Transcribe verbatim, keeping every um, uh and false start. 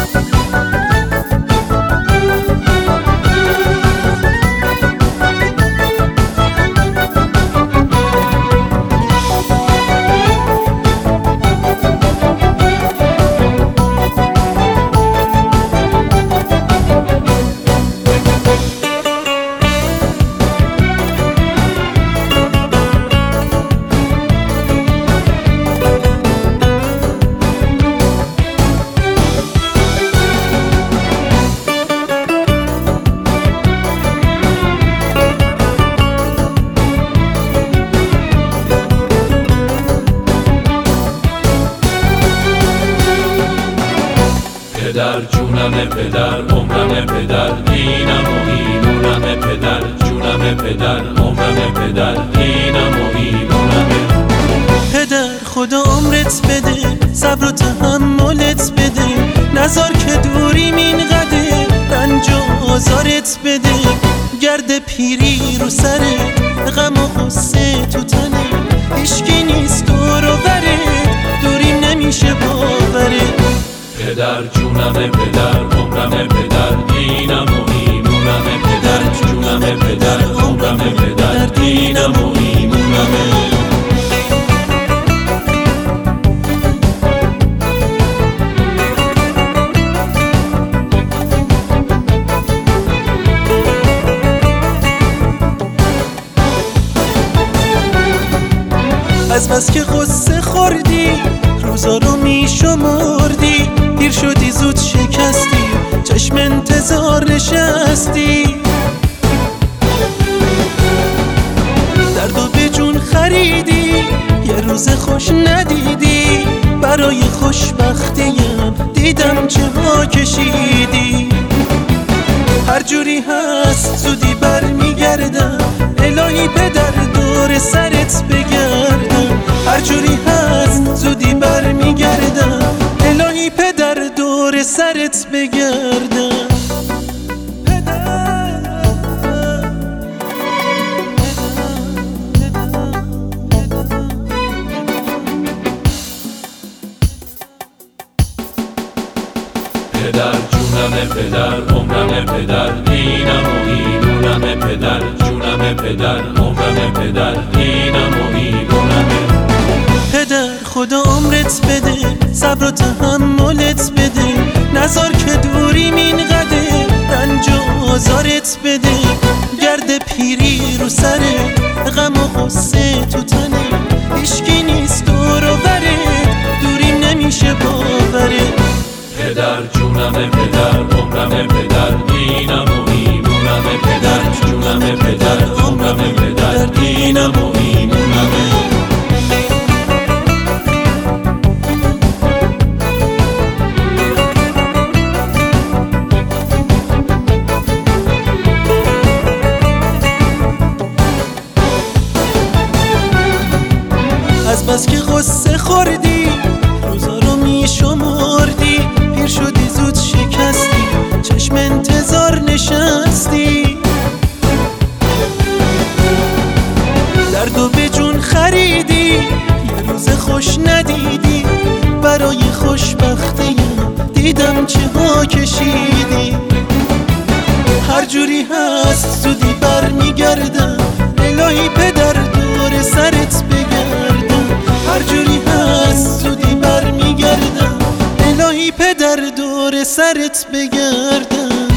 پدر جونم پدر عمرم پدر دینم و ایمونم پدر جونم پدر عمرم پدر دینم و ایمونم پدر خدا عمرت بده صبر و تحملت بده نذار که دوریم اینقدر رنج و آزارت بده گرد پیری رو سره غم و غصه تو تنه هیچکی نیست دور و برت دوریم نمیشه باورت پدر جونم پدر عمرم پدر دینم و ایمونم پدر جونم پدر عمرم پدر دینم و ایمونم از بس که غصه خوردی روزا رو میشمردی پیر شدی زود شکستی چشم انتظار نشستی دردو به جون خریدی یه روز خوش ندیدی برای خوشبختیم دیدم چه ها کشیدی هر جوری هست زودی بر میگردم الهی پدر دور سرت بگردم هر جوری هست زودی بر میگردم الهی پدر دور سرت بگردم پدر جونم پدر عمرم پدر دینم و ایمونم پدر جونم پدر عمرم پدر دینم و ایمونم پدر خدا عمرت بده صبر و تحملت بده نذار که دوریم اینقدر رنج و آزارت بده گرد پیری رو سره غم و غصه تو تنه هیچکی نیست دور و برت دوریم نمیشه باورت پدر جونم پدر عمرم پدر دینم و ایمونم پدر جونم پدر عمرم پدر دینم و ایمونم از بس که غصه خوردی روزا رو میشمردی پیر شدی زود شکستی چشم انتظار نشستی دردو به جون خریدی یه روز خوش ندیدی برای خوشبختیم دیدم چه ها کشیدی هر جوری هست زودی بر میگردم الهی پدر دور سرت بگردم هر جوری هست زودی بر میگردم الهی پدر دور سرت بگردم